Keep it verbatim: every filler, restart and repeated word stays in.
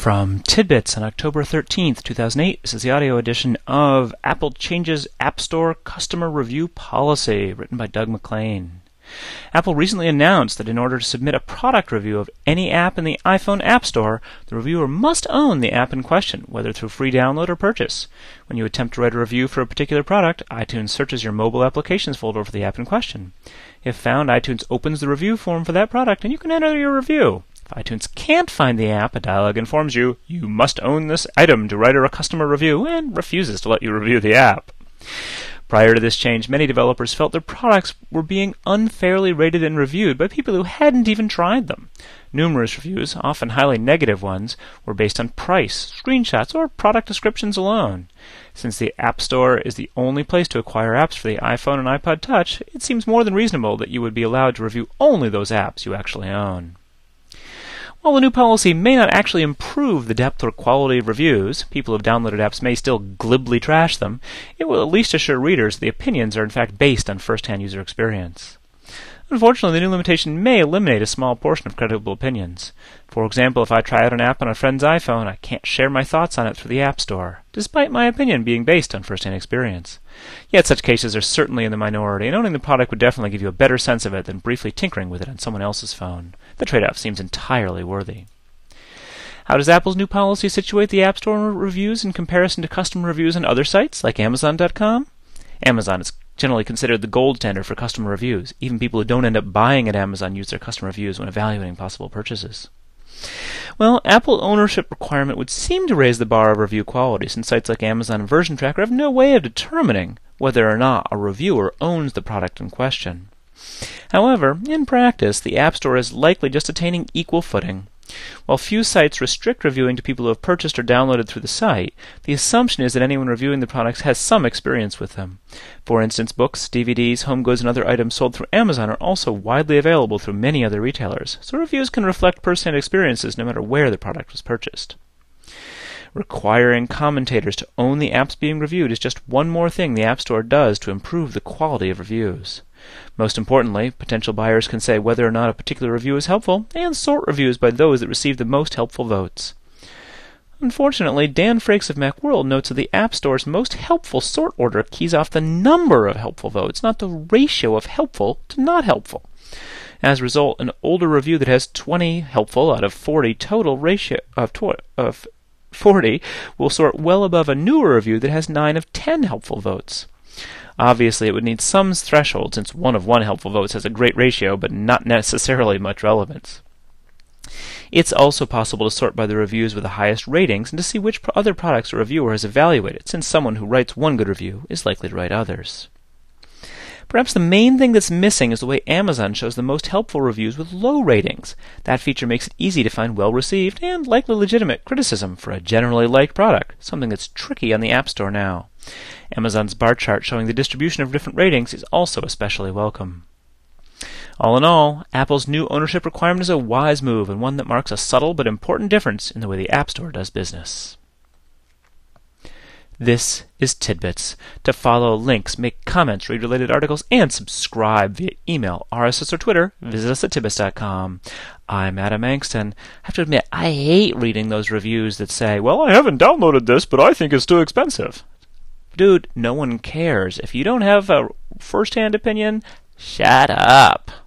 From Tidbits on October thirteenth, two thousand eight, this is the audio edition of Apple Changes App Store Customer Review Policy, written by Doug McLean. Apple recently announced that in order to submit a product review of any app in the iPhone App Store, the reviewer must own the app in question, whether through free download or purchase. When you attempt to write a review for a particular product, iTunes searches your mobile applications folder for the app in question. If found, iTunes opens the review form for that product, and you can enter your review. If iTunes can't find the app, a dialog informs you, you must own this item to write a customer review, and refuses to let you review the app. Prior to this change, many developers felt their products were being unfairly rated and reviewed by people who hadn't even tried them. Numerous reviews, often highly negative ones, were based on price, screenshots, or product descriptions alone. Since the App Store is the only place to acquire apps for the iPhone and iPod Touch, it seems more than reasonable that you would be allowed to review only those apps you actually own. While the new policy may not actually improve the depth or quality of reviews, people who have downloaded apps may still glibly trash them, it will at least assure readers that the opinions are in fact based on first-hand user experience. Unfortunately, the new limitation may eliminate a small portion of credible opinions. For example, if I try out an app on a friend's iPhone, I can't share my thoughts on it through the App Store, despite my opinion being based on first-hand experience. Yet such cases are certainly in the minority, and owning the product would definitely give you a better sense of it than briefly tinkering with it on someone else's phone. The trade-off seems entirely worthy. How does Apple's new policy situate the App Store reviews in comparison to customer reviews on other sites, like Amazon dot com? Amazon is generally considered the gold standard for customer reviews. Even people who don't end up buying at Amazon use their customer reviews when evaluating possible purchases. Well, Apple ownership requirement would seem to raise the bar of review quality, since sites like Amazon and Version Tracker have no way of determining whether or not a reviewer owns the product in question. However, in practice, the App Store is likely just attaining equal footing. While few sites restrict reviewing to people who have purchased or downloaded through the site, the assumption is that anyone reviewing the products has some experience with them. For instance, books, D V Ds, home goods, and other items sold through Amazon are also widely available through many other retailers, so reviews can reflect first-hand experiences no matter where the product was purchased. Requiring commentators to own the apps being reviewed is just one more thing the App Store does to improve the quality of reviews. Most importantly, potential buyers can say whether or not a particular review is helpful, and sort reviews by those that receive the most helpful votes. Unfortunately, Dan Frakes of Macworld notes that the App Store's most helpful sort order keys off the number of helpful votes, not the ratio of helpful to not helpful. As a result, an older review that has twenty helpful out of forty total ratio of, tw- of forty will sort well above a newer review that has nine of ten helpful votes. Obviously, it would need some threshold, since one of one helpful votes has a great ratio, but not necessarily much relevance. It's also possible to sort by the reviews with the highest ratings and to see which pro- other products a reviewer has evaluated, since someone who writes one good review is likely to write others. Perhaps the main thing that's missing is the way Amazon shows the most helpful reviews with low ratings. That feature makes it easy to find well-received and likely legitimate criticism for a generally liked product, something that's tricky on the App Store now. Amazon's bar chart showing the distribution of different ratings is also especially welcome. All in all, Apple's new ownership requirement is a wise move and one that marks a subtle but important difference in the way the App Store does business. This is Tidbits. To follow links, make comments, read related articles, and subscribe via email, R S S, or Twitter, visit us at tidbits dot com. I'm Adam Angston. I have to admit, I hate reading those reviews that say, well, I haven't downloaded this, but I think it's too expensive. Dude, no one cares. If you don't have a first-hand opinion, shut up.